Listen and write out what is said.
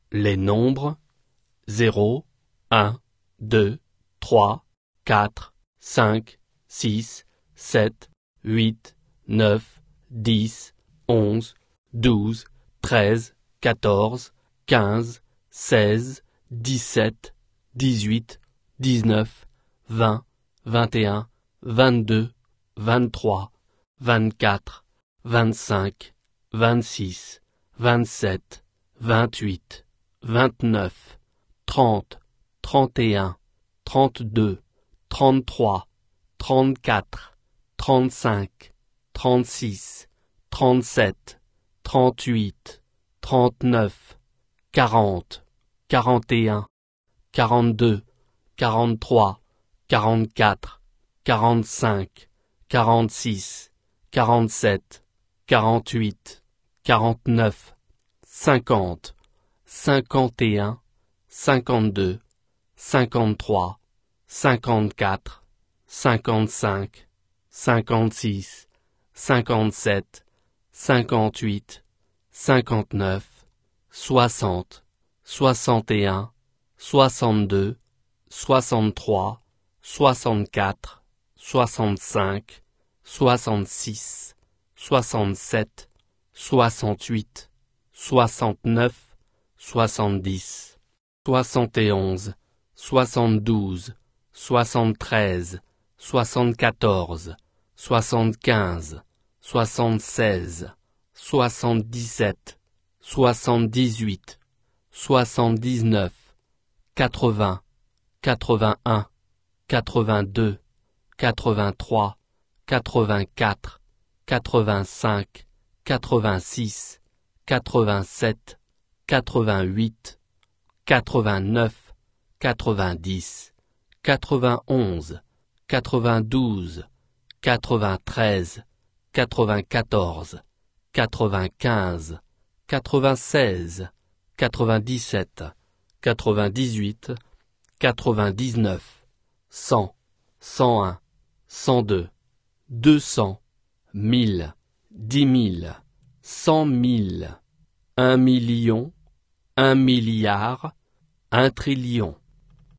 Les nombres 0, 1, 2, 3, 4, 5, 6, 7, 8, 9, 10, 11, 12, 13, 14, 15, 16, 17, 18, 19, 20, 21, 22, 23, 24, 25, 26, 27, 28, 29, 30, 31, 32, 33, 34, 35, 36, 37, 38, 39, 40, 41, 42, 43, 44, 45, 46, 47, 48, 49, 50, 51, 52, 53, 54, 55, 56, 57, 58, 59, 60, 61, 62, 63, 64, 65, 66, 67, 68, 69, 70, 71, 72, 73, 74, 75, 76, 77, 78, 79, 80, 81, 82, 83, 84, 85, 86, 87, 88, 89, 90, 91, 92, 93, 94, 95, 96, 97, 98, 99, 100, 101, 102, 200, 1000, 10 000, 100 000, 1 million, 1 milliard, 1 trillion.